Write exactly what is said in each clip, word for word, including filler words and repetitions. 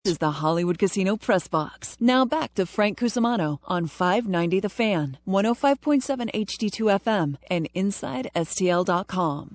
This is the Hollywood Casino Press Box. Now back to Frank Cusimano on five ninety The Fan, one oh five point seven H D two F M, and inside S T L dot com.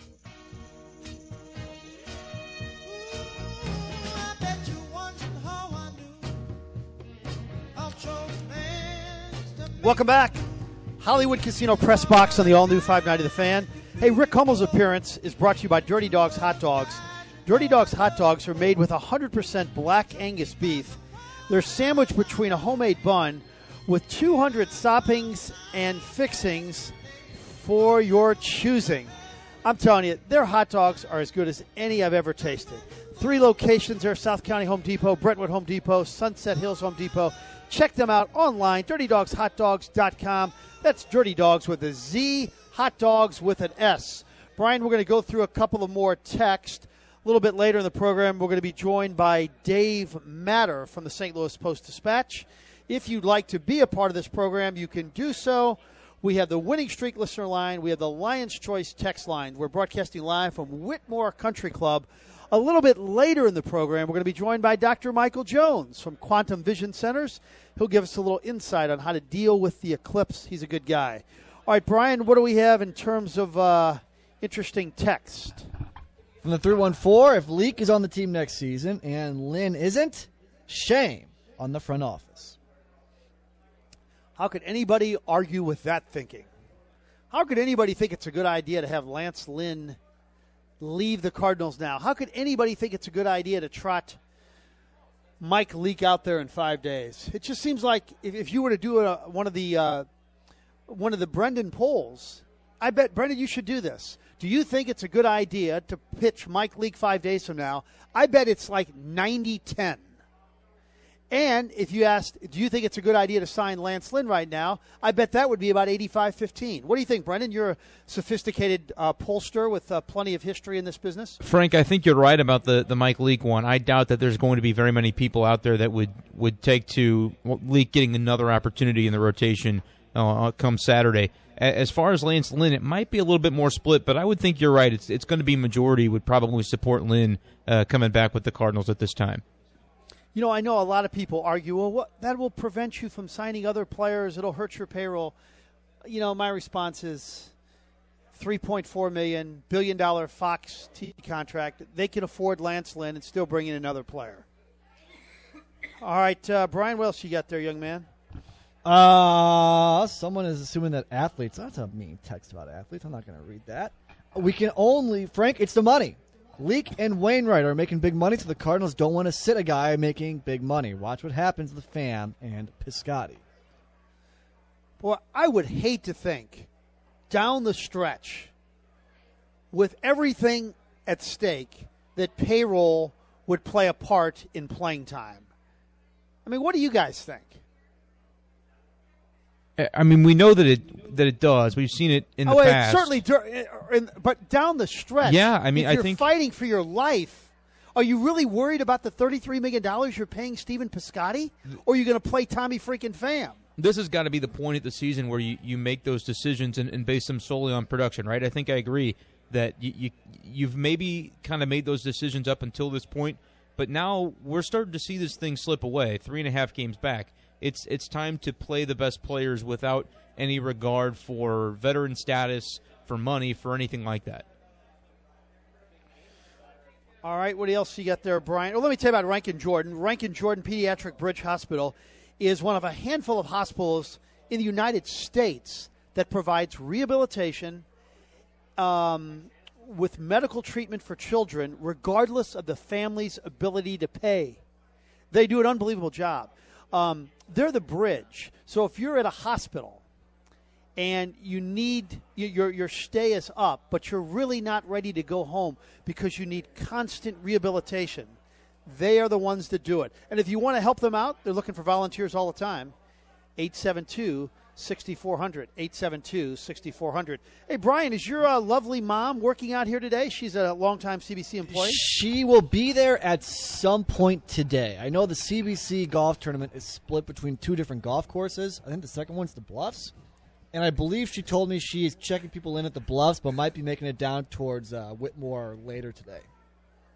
Welcome back. Hollywood Casino Press Box on the all-new five ninety The Fan. Hey, Rick Hummel's appearance is brought to you by Dirty Dogs Hot Dogs. Dirty Dogs Hot Dogs are made with one hundred percent black Angus beef. They're sandwiched between a homemade bun with two hundred toppings and fixings for your choosing. I'm telling you, their hot dogs are as good as any I've ever tasted. Three locations there: South County Home Depot, Brentwood Home Depot, Sunset Hills Home Depot. Check them out online, dirty dogs hot dogs dot com. That's Dirty Dogs with a Z, Hot Dogs with an S. Brian, we're going to go through a couple of more texts. A little bit later in the program, we're going to be joined by Dave Matter from the Saint Louis Post-Dispatch. If you'd like to be a part of this program, you can do so. We have the Winning Streak listener line. We have the Lion's Choice text line. We're broadcasting live from Whitmore Country Club. A little bit later in the program, we're going to be joined by Doctor Michael Jones from Quantum Vision Centers. He'll give us a little insight on how to deal with the eclipse. He's a good guy. All right, Brian, what do we have in terms of uh, interesting text? From the three one four, if Leak is on the team next season and Lynn isn't, shame on the front office. How could anybody argue with that thinking? How could anybody think it's a good idea to have Lance Lynn leave the Cardinals now? How could anybody think it's a good idea to trot Mike Leake out there in five days? It just seems like if, if you were to do a, one of the uh, one of the Brendan polls, I bet, Brendan, you should do this. Do you think it's a good idea to pitch Mike Leake five days from now? I bet it's like ninety ten. And if you asked, do you think it's a good idea to sign Lance Lynn right now? I bet that would be about eighty-five fifteen. What do you think, Brendan? You're a sophisticated uh, pollster with uh, plenty of history in this business. Frank, I think you're right about the, the Mike Leake one. I doubt that there's going to be very many people out there that would, would take to Leake getting another opportunity in the rotation uh, come Saturday. As far as Lance Lynn, it might be a little bit more split, but I would think you're right. It's it's going to be majority would probably support Lynn uh, coming back with the Cardinals at this time. You know, I know a lot of people argue, well, what, that will prevent you from signing other players. It'll hurt your payroll. You know, my response is three point four million dollars, billion-dollar Fox T V contract. They can afford Lance Lynn and still bring in another player. All right, uh, Brian, what else you got there, young man? Uh, someone is assuming that athletes, that's a mean text about athletes. I'm not going to read that. We can only, Frank, it's the money. Leake and Wainwright are making big money, so the Cardinals don't want to sit a guy making big money. Watch what happens to the Fan and Piscotty. Boy, I would hate to think down the stretch with everything at stake that payroll would play a part in playing time. I mean, what do you guys think? I mean, we know that it that it does. We've seen it in the oh, past. Oh, certainly, but down the stretch. Yeah, I mean, if I you're think fighting for your life. Are you really worried about the thirty-three million dollars you're paying Stephen Piscotty, or are you going to play Tommy freaking Pham? This has got to be the point of the season where you, you make those decisions and, and base them solely on production, right? I think I agree that you, you you've maybe kind of made those decisions up until this point, but now we're starting to see this thing slip away. Three and a half games back. It's it's time to play the best players without any regard for veteran status, for money, for anything like that. All right, what else you got there, Brian? Well, let me tell you about Rankin Jordan. Rankin Jordan Pediatric Bridge Hospital is one of a handful of hospitals in the United States that provides rehabilitation um, with medical treatment for children regardless of the family's ability to pay. They do an unbelievable job. Um, they're the bridge. So if you're at a hospital and you need your your stay is up, but you're really not ready to go home because you need constant rehabilitation, they are the ones that do it. And if you want to help them out, they're looking for volunteers all the time. eight seven two, six four zero zero, eight seven two, six four zero zero. Hey, Brian, is your uh, lovely mom working out here today? She's a longtime C B C employee. She will be there at some point today. I know the C B C golf tournament is split between two different golf courses. I think the second one's the Bluffs. And I believe she told me she is checking people in at the Bluffs, but might be making it down towards uh, Whitmore later today.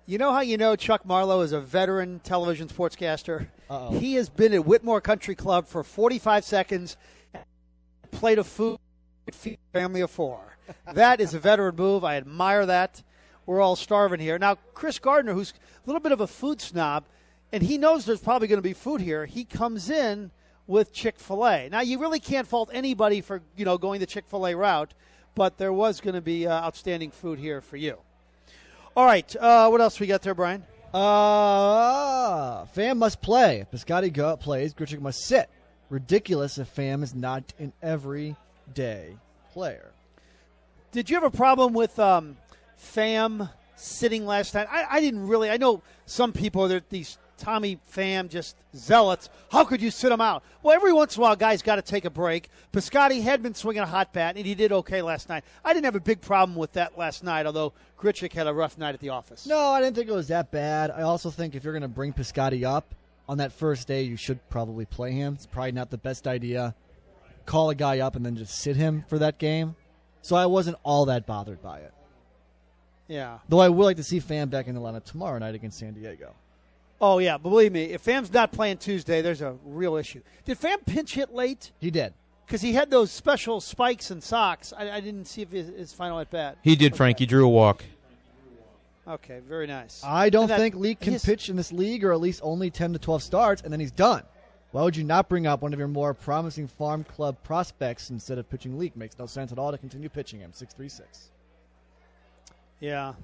You know how you know Chuck Marlowe is a veteran television sportscaster? Uh-oh. He has been at Whitmore Country Club for forty-five seconds, plate of food, feed a family of four. That is a veteran move. I admire that. We're all starving here. Now, Chris Gardner, who's a little bit of a food snob, and he knows there's probably going to be food here, he comes in with Chick-fil-A. Now, you really can't fault anybody for, you know, going the Chick-fil-A route, but there was going to be uh, outstanding food here for you. All right, uh, what else we got there, Brian? Uh, Pham must play. If Piscotty go, plays, Grichuk must sit. Ridiculous if Pham is not an everyday player. Did you have a problem with um, Pham sitting last night? I, I didn't really. I know some people, they're these Tommy Pham just zealots. How could you sit him out? Well, every once in a while, guys got to take a break. Piscotty had been swinging a hot bat, and he did okay last night. I didn't have a big problem with that last night, although Grichuk had a rough night at the office. No, I didn't think it was that bad. I also think if you're going to bring Piscotty up on that first day, you should probably play him. It's probably not the best idea. Call a guy up and then just sit him for that game. So I wasn't all that bothered by it. Yeah. Though I would like to see Pham back in the lineup tomorrow night against San Diego. Oh, yeah, believe me, if Pham's not playing Tuesday, there's a real issue. Did Pham pinch hit late? He did. Because he had those special spikes and socks. I, I didn't see if his, his final at bat. He did, okay. Frank. He drew a walk. Okay, very nice. I don't that, think Leake can his, pitch in this league, or at least only ten to twelve starts, and then he's done. Why would you not bring up one of your more promising farm club prospects instead of pitching Leake? Makes no sense at all to continue pitching him. six three six. Yeah.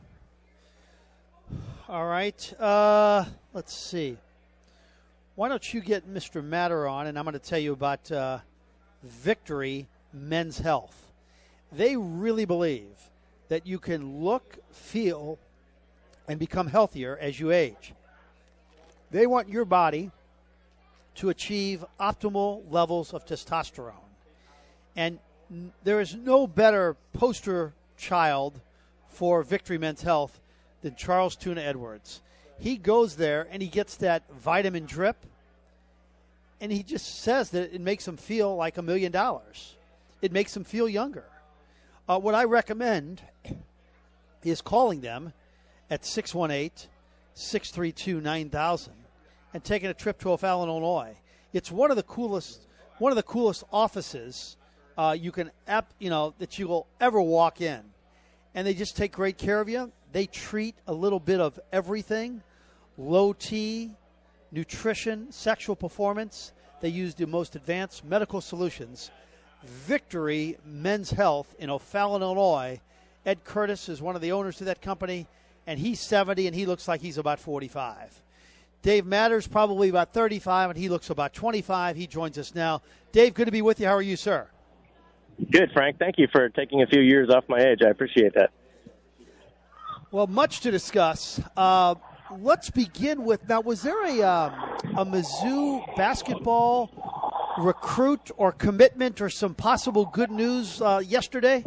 All right. Uh, let's see. Why don't you get Mister Matter on, and I'm going to tell you about uh, Victory Men's Health. They really believe that you can look, feel, and become healthier as you age. They want your body to achieve optimal levels of testosterone. And n- there is no better poster child for Victory Men's Health than Charles Tuna Edwards. He goes there and he gets that vitamin drip, and he just says that it makes him feel like a million dollars. It makes him feel younger. Uh, what I recommend is calling them at six one eight, six three two, nine thousand and taking a trip to O'Fallon, Illinois. It's one of the coolest, one of the coolest offices uh, you can, ap- you know, that you will ever walk in, and they just take great care of you. They treat a little bit of everything: low T, nutrition, sexual performance. They use the most advanced medical solutions. Victory Men's Health in O'Fallon, Illinois. Ed Curtis is one of the owners of that company, and he's seventy, and he looks like he's about forty-five. Dave Matters probably about thirty-five, and he looks about twenty-five. He joins us now. Dave, good to be with you. How are you, sir? Good, Frank. Thank you for taking a few years off my age. I appreciate that. Well, much to discuss. Uh, let's begin with, now, was there a, um, a Mizzou basketball recruit or commitment or some possible good news uh, yesterday?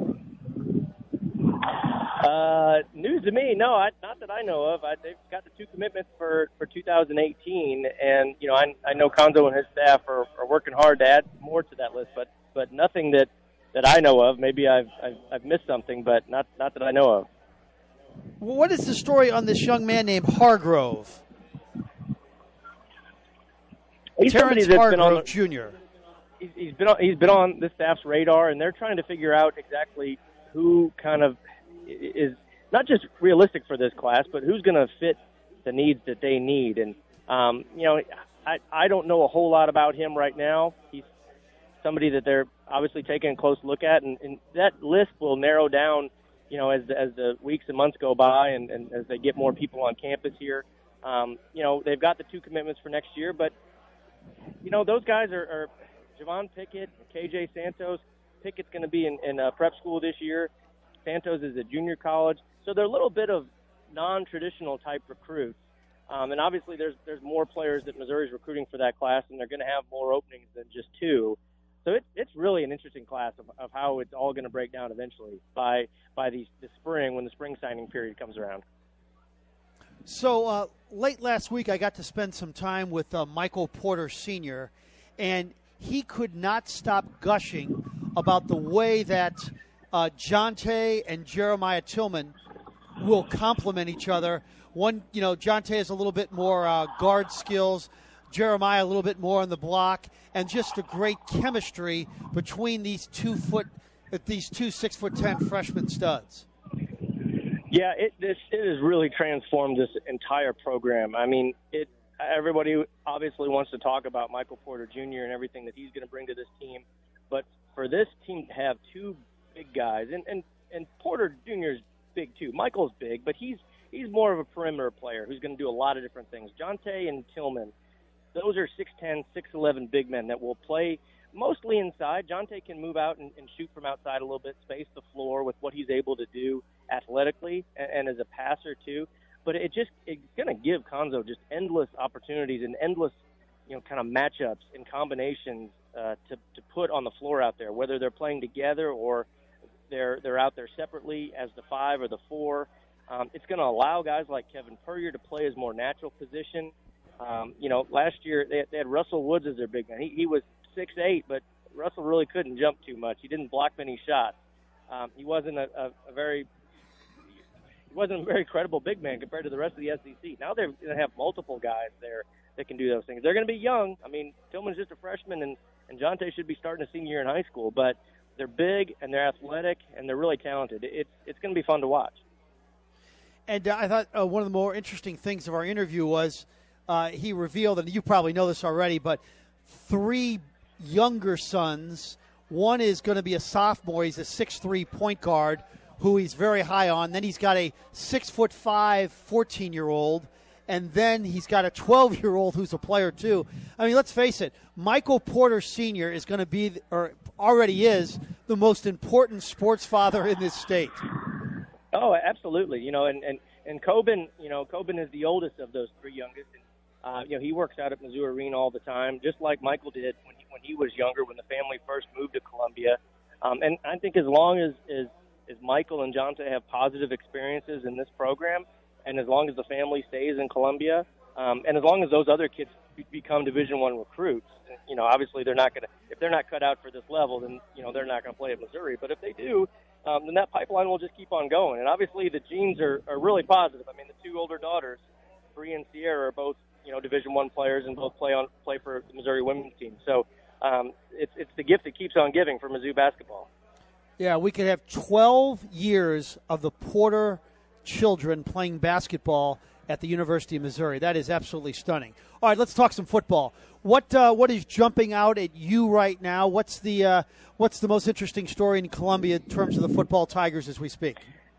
Uh, news to me, no, I, not that I know of. I, they've got the two commitments for, for two thousand eighteen, and you know, I, I know Konzo and his staff are, are working hard to add more to that list, but but nothing that, that I know of. Maybe I've, I've I've missed something, but not not that I know of. What is the story on this young man named Hargrove? He's Terrence that's Hargrove been on the, Junior He's, he's been on, he's been on the staff's radar, and they're trying to figure out exactly who kind of is not just realistic for this class, but who's going to fit the needs that they need. And, um, you know, I, I don't know a whole lot about him right now. He's somebody that they're obviously taking a close look at, and, and that list will narrow down, you know, as, as the weeks and months go by and, and as they get more people on campus here. Um, you know, they've got the two commitments for next year, but, you know, those guys are, are Javon Pickett, K J Santos. Pickett's going to be in, in uh, prep school this year. Santos is a junior college. So they're a little bit of non-traditional type recruits. Um, and obviously there's there's more players that Missouri's recruiting for that class, and they're going to have more openings than just two. So it, it's really an interesting class of, of how it's all going to break down eventually by by the, the spring, when the spring signing period comes around. So uh, late last week I got to spend some time with uh, Michael Porter Senior, and he could not stop gushing about the way that uh, Jonte and Jeremiah Tillman will complement each other. One, you know, Jonte has a little bit more uh, guard skills, Jeremiah a little bit more on the block, and just a great chemistry between these two foot, these two six foot ten freshman studs. Yeah, it this it has really transformed this entire program. I mean, it. Everybody obviously wants to talk about Michael Porter Junior and everything that he's going to bring to this team, but for this team to have two big guys, and and, and Porter Junior is big too. Michael's big, but he's he's more of a perimeter player who's going to do a lot of different things. Jonte and Tillman, those are six ten, six eleven big men that will play mostly inside. Jonte can move out and, and shoot from outside a little bit, space the floor with what he's able to do athletically and, and as a passer too. But it just it's going to give Cuonzo just endless opportunities and endless, you know, kind of matchups and combinations uh, to to put on the floor out there, whether they're playing together or they're they're out there separately as the five or the four. Um, it's going to allow guys like Kevin Puryear to play his more natural position. Um, you know, last year they, they had Russell Woods as their big man. He, he was six eight, but Russell really couldn't jump too much. He didn't block many shots. Um, he wasn't a, a, a very he wasn't a very credible big man compared to the rest of the S E C. Now they're going to have multiple guys there that can do those things. They're going to be young. I mean, Tillman's just a freshman, and, and Jonte should be starting a senior year in high school. But they're big, and they're athletic, and they're really talented. It's, it's going to be fun to watch. And uh, I thought uh, one of the more interesting things of our interview was uh, he revealed, and you probably know this already, but three younger sons. One is going to be a sophomore. He's a six three point guard who he's very high on. Then he's got a six foot five fourteen-year-old, and then he's got a twelve-year-old who's a player too. I mean, let's face it, Michael Porter Senior is going to be, or already is, the most important sports father in this state. Oh, absolutely. You know, and, and, and Coben, you know, Coben is the oldest of those three youngest. And, uh, you know, he works out at Mizzou Arena all the time, just like Michael did when he, when he was younger, when the family first moved to Columbia. Um, and I think as long as, as, as Michael and Jonte have positive experiences in this program, and as long as the family stays in Columbia, um, and as long as those other kids be- become Division One recruits, you know, obviously they're not going to, if they're not cut out for this level, then, you know, they're not going to play at Missouri. But if they do, um, then that pipeline will just keep on going. And obviously the genes are, are really positive. I mean, the two older daughters, Bree and Sierra, are both, you know, Division One players and both play on play for the Missouri women's team. So um, it's it's the gift that keeps on giving for Mizzou basketball. Yeah, we could have twelve years of the Porter children playing basketball at the University of Missouri. That is absolutely stunning. All right, let's talk some football. What uh, what is jumping out at you right now? What's the uh, what's the most interesting story in Columbia in terms of the football Tigers as we speak?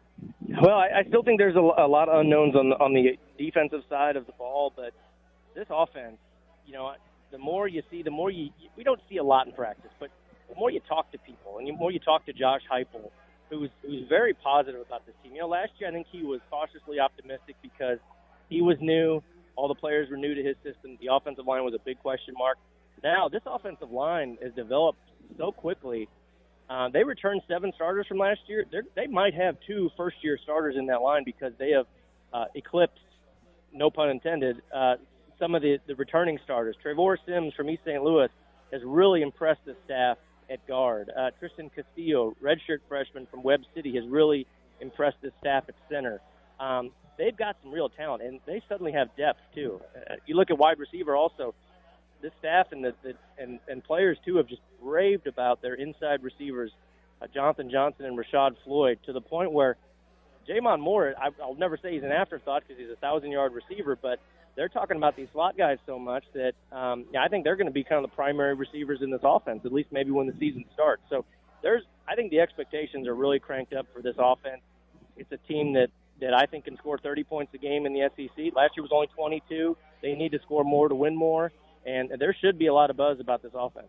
Well, I, I still think there's a, a lot of unknowns on the, on the defensive side of the ball, but this offense, you know, the more you see, the more you – we don't see a lot in practice, but the more you talk to people and the more you talk to Josh Heupel, who's who's very positive about this team. You know, last year I think he was cautiously optimistic because he was new. All the players were new to his system. The offensive line was a big question mark. Now, this offensive line has developed so quickly. Uh, they returned seven starters from last year. They're, they might have two first-year starters in that line because they have uh, eclipsed, no pun intended, uh, some of the, the returning starters. Trevor Sims from East Saint Louis has really impressed the staff at guard. Uh, Tristan Castillo, redshirt freshman from Webb City, has really impressed the staff at center. Um, they've got some real talent, and they suddenly have depth, too. Uh, you look at wide receiver also. This staff and the, the and, and players, too, have just raved about their inside receivers, uh, Jonathan Johnson and Rashad Floyd, to the point where Jamon Moore, I, I'll never say he's an afterthought because he's a thousand-yard receiver, but they're talking about these slot guys so much that um, yeah, I think they're going to be kind of the primary receivers in this offense, at least maybe when the season starts. So there's, I think the expectations are really cranked up for this offense. It's a team that, that I think can score thirty points a game in the S E C. Last year was only twenty-two. They need to score more to win more. And there should be a lot of buzz about this offense.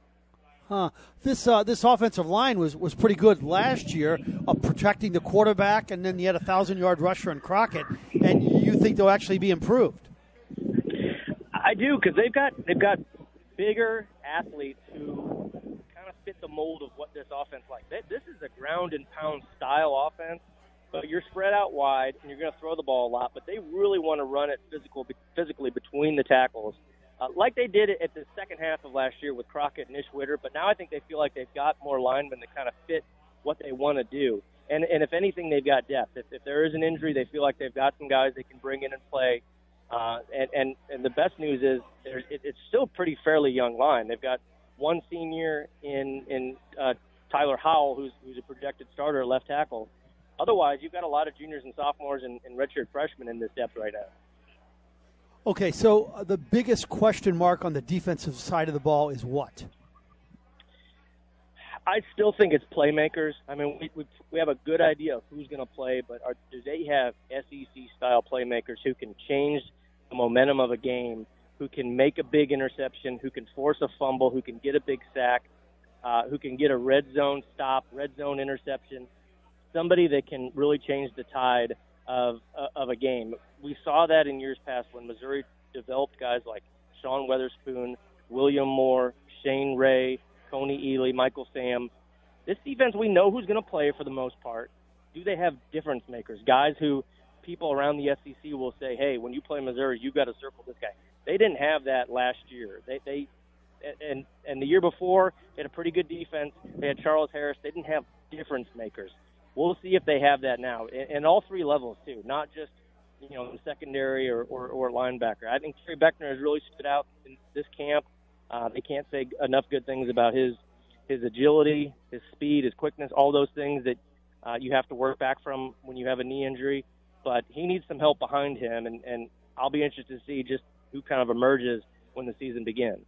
Huh. This uh, this offensive line was, was pretty good last year, uh, protecting the quarterback, and then you had a thousand-yard rusher in Crockett. And you think they'll actually be improved? I do, because they've got they've got bigger athletes who kind of fit the mold of what this offense like. They, this is a ground and pound style offense, but you're spread out wide and you're going to throw the ball a lot. But they really want to run it physical physically between the tackles. Uh, like they did it at the second half of last year with Crockett and Ish Witter, but now I think they feel like they've got more linemen that kind of fit what they want to do. And, and if anything, they've got depth. If, if there is an injury, they feel like they've got some guys they can bring in and play. Uh, and, and, and the best news is there's, it, it's still a pretty fairly young line. They've got one senior in, in uh, Tyler Howell, who's, who's a projected starter at left tackle. Otherwise, you've got a lot of juniors and sophomores and, and redshirt freshmen in this depth right now. Okay, so uh, the biggest question mark on the defensive side of the ball is what? I still think it's playmakers. I mean, we we, we have a good idea of who's going to play, but are, do they have S E C-style playmakers who can change the momentum of a game, who can make a big interception, who can force a fumble, who can get a big sack, uh, who can get a red zone stop, red zone interception, somebody that can really change the tide of uh, of a game. We saw that in years past when Missouri developed guys like Sean Weatherspoon, William Moore, Shane Ray, Coney Ely, Michael Sam. This defense, we know who's going to play for the most part. Do they have difference makers, guys who people around the S E C will say, hey, when you play Missouri, you've got to circle this guy. They didn't have that last year. They, they and and the year before, they had a pretty good defense. They had Charles Harris. They didn't have difference makers. We'll see if they have that now, and all three levels too, not just you know the secondary or, or, or linebacker. I think Trey Beckner has really stood out in this camp. Uh, they can't say enough good things about his his agility, his speed, his quickness, all those things that uh, you have to work back from when you have a knee injury. But he needs some help behind him, and, and I'll be interested to see just who kind of emerges when the season begins.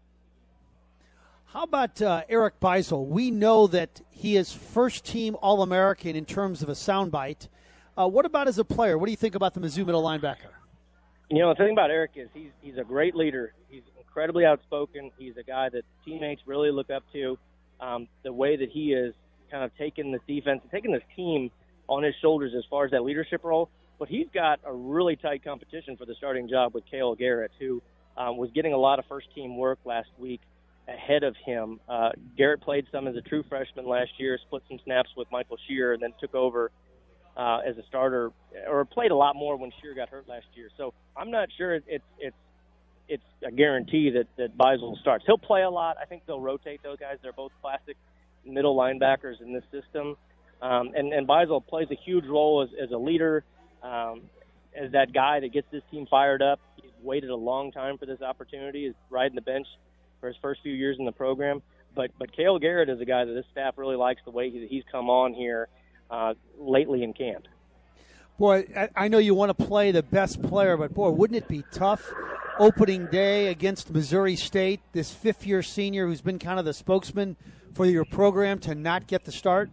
How about uh, Eric Beisel? We know that he is first-team All-American in terms of a soundbite. Uh, what about as a player? What do you think about the Mizzou middle linebacker? You know, the thing about Eric is he's he's a great leader. He's incredibly outspoken. He's a guy that teammates really look up to. Um, the way that he is kind of taking this defense and taking this team on his shoulders as far as that leadership role. But he's got a really tight competition for the starting job with Cale Garrett, who um, was getting a lot of first-team work last week ahead of him. Uh, Garrett played some as a true freshman last year, split some snaps with Michael Shear, and then took over uh, as a starter, or played a lot more when Shear got hurt last year. So I'm not sure it's it's it's a guarantee that, that Beisel starts. He'll play a lot. I think they'll rotate those guys. They're both classic middle linebackers in this system. Um, and, and Beisel plays a huge role as, as a leader, um, as that guy that gets this team fired up. He's waited a long time for this opportunity. He's riding the bench for his first few years in the program. But but Cale Garrett is a guy that this staff really likes the way he, he's come on here uh, lately in camp. Boy, I, I know you want to play the best player, but, boy, wouldn't it be tough opening day against Missouri State, this fifth-year senior who's been kind of the spokesman for your program, to not get the start?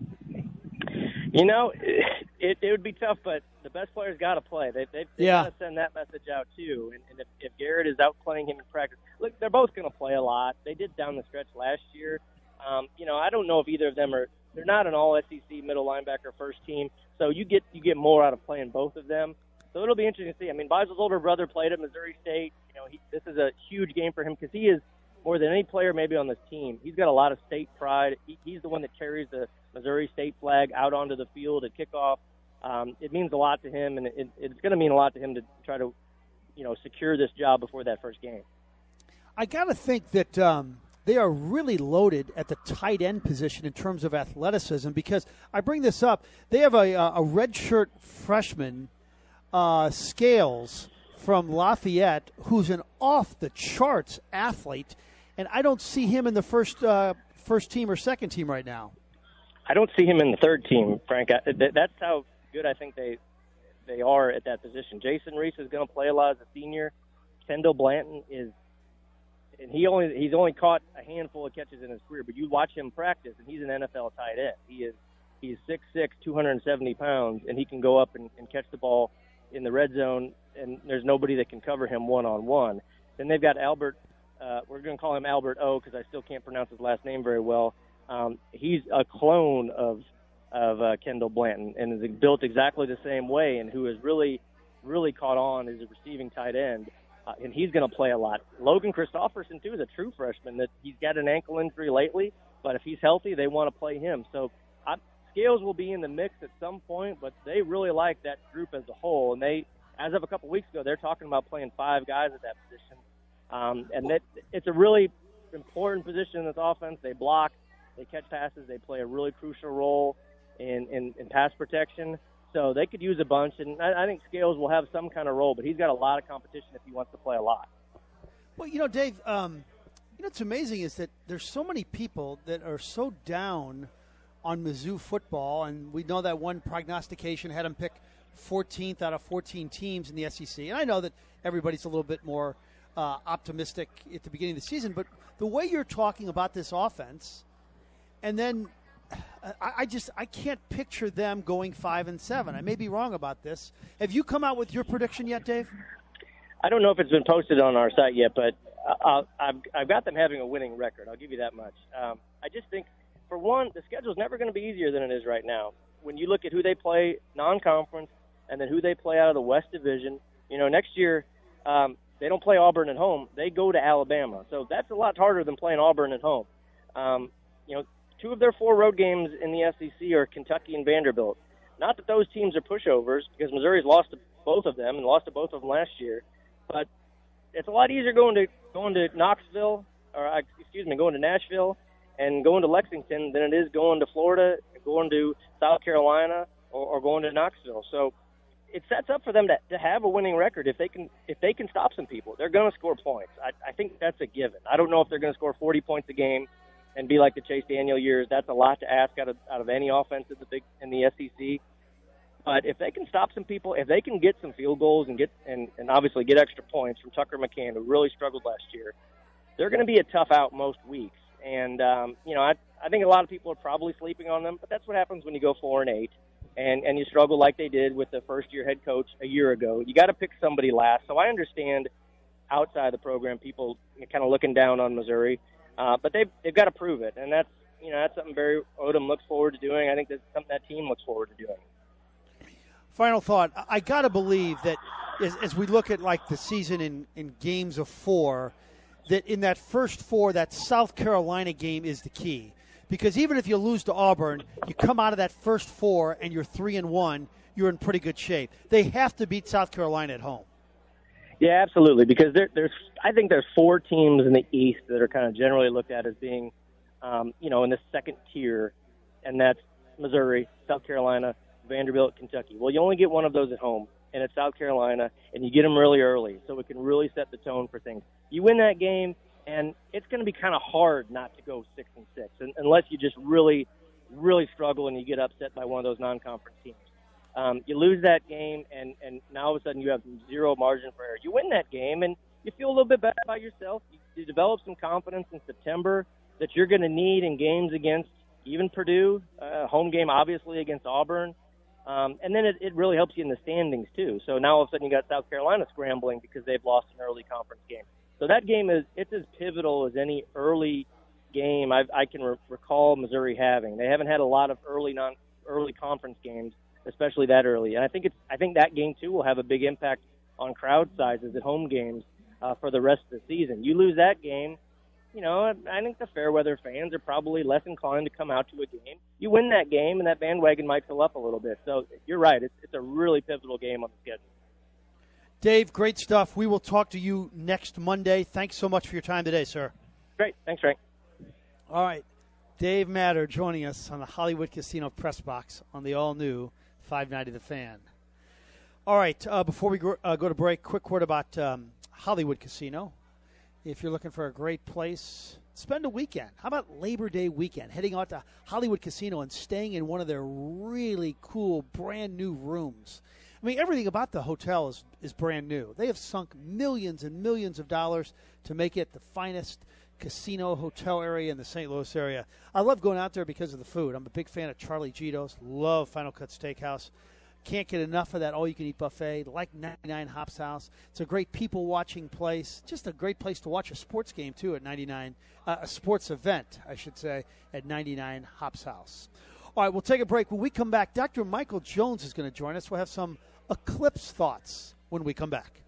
You know, it, it would be tough, but the best players got to play. They, they, they yeah. got to send that message out, too. And, and if, if Garrett is out playing him in practice, look, they're both going to play a lot. They did down the stretch last year. Um, you know, I don't know if either of them are – they're not an all-S E C middle linebacker first team, so you get you get more out of playing both of them. So it'll be interesting to see. I mean, Beisel's older brother played at Missouri State. You know, he, this is a huge game for him because he is, more than any player maybe on this team, he's got a lot of state pride. He, he's the one that carries the Missouri State flag out onto the field at kickoff. Um, it means a lot to him, and it, it's going to mean a lot to him to try to, you know, secure this job before that first game. I got to think that um, they are really loaded at the tight end position in terms of athleticism, because I bring this up. They have a, a redshirt freshman, uh, Scales, from Lafayette, who's an off-the-charts athlete, and I don't see him in the first uh, first team or second team right now. I don't see him in the third team, Frank. I, th- that's how good I think they they are at that position. Jason Reese is going to play a lot as a senior. Kendall Blanton is, and he only he's only caught a handful of catches in his career, but you watch him practice, and he's an N F L tight end. He is he's six six, two hundred seventy pounds, and he can go up and, and catch the ball in the red zone, and there's nobody that can cover him one-on-one. Then they've got Albert, uh, we're going to call him Albert O because I still can't pronounce his last name very well. Um, he's a clone of of uh, Kendall Blanton and is built exactly the same way, and who has really, really caught on as a receiving tight end, uh, and he's going to play a lot. Logan Christopherson, too, is a true freshman. That he's got an ankle injury lately, but if he's healthy, they want to play him. So I, Scales will be in the mix at some point, but they really like that group as a whole. And they, as of a couple weeks ago, they're talking about playing five guys at that position. Um, and that it's a really important position in this offense. They block, they catch passes, they play a really crucial role in, in, in pass protection. So they could use a bunch, and I, I think Scales will have some kind of role, but he's got a lot of competition if he wants to play a lot. Well, you know, Dave, um, you know what's amazing is that there's so many people that are so down on Mizzou football, and we know that one prognostication had them pick fourteenth out of fourteen teams in the S E C. And I know that everybody's a little bit more uh, optimistic at the beginning of the season, but the way you're talking about this offense, and then I, I just I can't picture them going five and seven. I may be wrong about this. Have you come out with your prediction yet, Dave? I don't know if it's been posted on our site yet, but uh, I've I've got them having a winning record. I'll give you that much. Um, I just think, for one, the schedule's never going to be easier than it is right now. When you look at who they play non-conference and then who they play out of the West Division, you know, next year um, they don't play Auburn at home. They go to Alabama. So that's a lot harder than playing Auburn at home. Um, you know, two of their four road games in the S E C are Kentucky and Vanderbilt. Not that those teams are pushovers, because Missouri's lost to both of them and lost to both of them last year. But it's a lot easier going to going to Knoxville, or excuse me, going to Nashville and going to Lexington than it is going to Florida, going to South Carolina, or, or going to Knoxville. So it sets up for them to, to have a winning record if they can if they can stop some people. They're going to score points. I, I think that's a given. I don't know if they're going to score forty points a game and be like the Chase Daniel years. That's a lot to ask out of out of any offense in the big in the S E C. But if they can stop some people, if they can get some field goals and get and, and obviously get extra points from Tucker McCann, who really struggled last year, they're going to be a tough out most weeks. And um, you know, I I think a lot of people are probably sleeping on them, but that's what happens when you go four and eight, and and you struggle like they did with the first year head coach a year ago. You got to pick somebody last. So I understand outside the program people kind of looking down on Missouri, uh, but they've they've got to prove it, and that's you know that's something Barry Odom looks forward to doing. I think that's something that team looks forward to doing. Final thought. I got to believe that as, as we look at like the season in, in games of four, that in that first four, that South Carolina game is the key. Because even if you lose to Auburn, you come out of that first four and you're three and one, you're in pretty good shape. They have to beat South Carolina at home. Yeah, absolutely. Because there, there's, I think there's four teams in the East that are kind of generally looked at as being, um, you know, in the second tier, and that's Missouri, South Carolina, Vanderbilt, Kentucky. Well, you only get one of those at home, and it's South Carolina, and you get them really early, so it can really set the tone for things. You win that game, and it's going to be kind of hard not to go six and six, and, unless you just really, really struggle and you get upset by one of those non-conference teams. Um, you lose that game, and, and now all of a sudden you have zero margin for error. You win that game, and you feel a little bit better about yourself. You, you develop some confidence in September that you're going to need in games against even Purdue, uh, home game obviously against Auburn. Um, and then it, it really helps you in the standings, too. So now all of a sudden you got South Carolina scrambling because they've lost an early conference game. So that game is it's as pivotal as any early game I've, I can re- recall Missouri having. They haven't had a lot of early non early conference games, especially that early. And I think it's I think that game, too, will have a big impact on crowd sizes at home games uh, for the rest of the season. You lose that game, you know, I think the Fairweather fans are probably less inclined to come out to a game. You win that game, and that bandwagon might fill up a little bit. So you're right. It's, it's a really pivotal game on the schedule. Dave, great stuff. We will talk to you next Monday. Thanks so much for your time today, sir. Great. Thanks, Frank. All right. Dave Matter joining us on the Hollywood Casino Press Box on the all-new five ninety The Fan. All right. Uh, before we go, uh, go to break, quick word about um, Hollywood Casino. If you're looking for a great place, spend a weekend. How about Labor Day weekend? Heading out to Hollywood Casino and staying in one of their really cool brand new rooms. I mean, everything about the hotel is, is brand new. They have sunk millions and millions of dollars to make it the finest casino hotel area in the Saint Louis area. I love going out there because of the food. I'm a big fan of Charlie Gito's. Love Final Cut Steakhouse. Can't get enough of that all-you-can-eat buffet. Like ninety-nine Hops House. It's a great people-watching place. Just a great place to watch a sports game, too, at ninety-nine. Uh, a sports event, I should say, at ninety-nine Hops House. All right, we'll take a break. When we come back, Doctor Michael Jones is going to join us. We'll have some Eclipse thoughts when we come back.